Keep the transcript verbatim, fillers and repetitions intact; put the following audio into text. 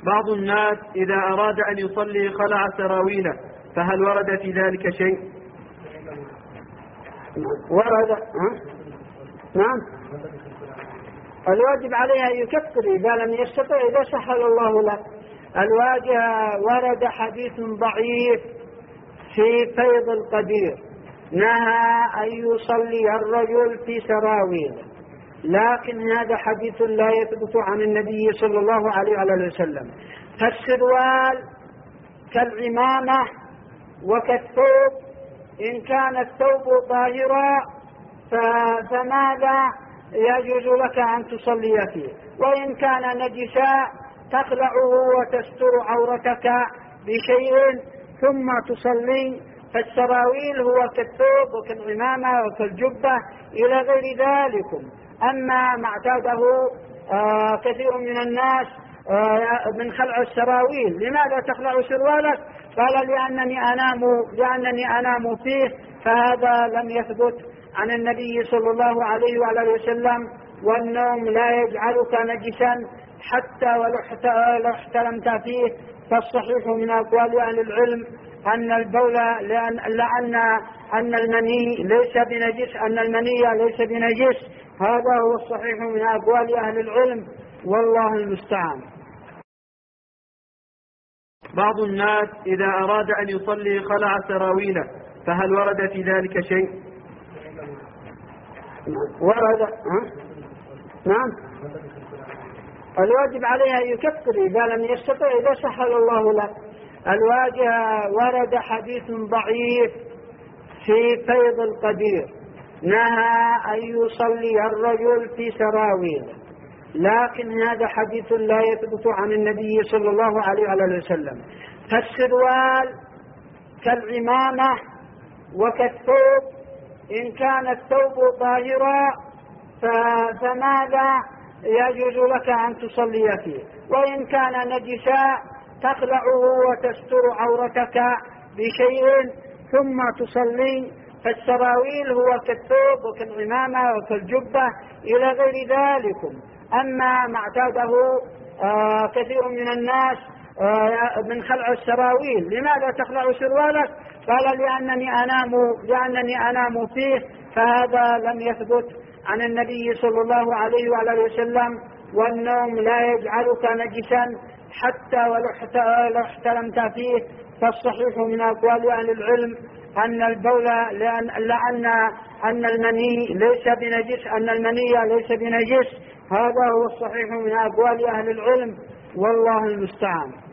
بعض الناس إذا أراد أن يصلي خلع سراويله، فهل ورد في ذلك شيء؟ ورد. نعم. الواجب عليه أن يكفر إذا لم يستطع، إذا سهل الله له. الواجب ورد حديث ضعيف في فيض القدير نهى أن يصلي الرجل في سراويله، لكن هذا حديث لا يثبت عن النبي صلى الله عليه وسلم. فالسروال كالعمامة وكالثوب، إن كان الثوب طاهرا فماذا يجوز لك أن تصلي فيه، وإن كان نجسا تخلعه وتستر عورتك بشيء ثم تصلي. فالسراويل هو كالثوب وكالعمامة وكالجبة إلى غير ذلك. أما ما اعتاده آه كثير من الناس آه من خلع السراويل، لماذا تخلع سروالك؟ قال لأنني أنام, لأنني أنام فيه، فهذا لم يثبت عن النبي صلى الله عليه وعلى وسلم. والنوم لا يجعلك نجسا حتى ولو احتلمت فيه. فالصحيح من أقوال أهل العلم أن البول لأن, لأن أن المني ليس بنجس، أن المني ليس بنجس. هذا هو الصحيح من أقوال أهل العلم، والله المستعان. بعض الناس إذا أراد أن يصلي خلع سراويله، فهل ورد في ذلك شيء؟ ورد. نعم. الواجب عليه أن يكفر إذا لم يستطع، إذا سهل الله له. الواجب ورد حديث ضعيف في فيض القدير نهى أن يصلي الرجل في سراويله، لكن هذا حديث لا يثبت عن النبي صلى الله عليه وسلم. فالسروال كالعمامة وكالثوب، إن كان الثوب طاهرا فماذا يجوز لك أن تصلي فيه، وإن كان نجسا تخلعه وتستر عورتك بشيء ثم تصلي. فالسراويل هو كالثوب وكالعمامة وكالجبة إلى غير ذلك. أما ما اعتاده آه كثير من الناس آه من خلع السراويل، لماذا تخلع سروالك؟ قال لأنني أنام, لأنني أنام فيه، فهذا لم يثبت عن النبي صلى الله عليه وعلى وسلم. والنوم لا يجعلك نجسا حتى ولو احتلمت فيه. فالصحيح من أقوال أهل العلم أن البول لأن, لأن أن المني ليس بنجس، أن المني ليس بنجس. هذا هو الصحيح من أقوال أهل العلم، والله المستعان.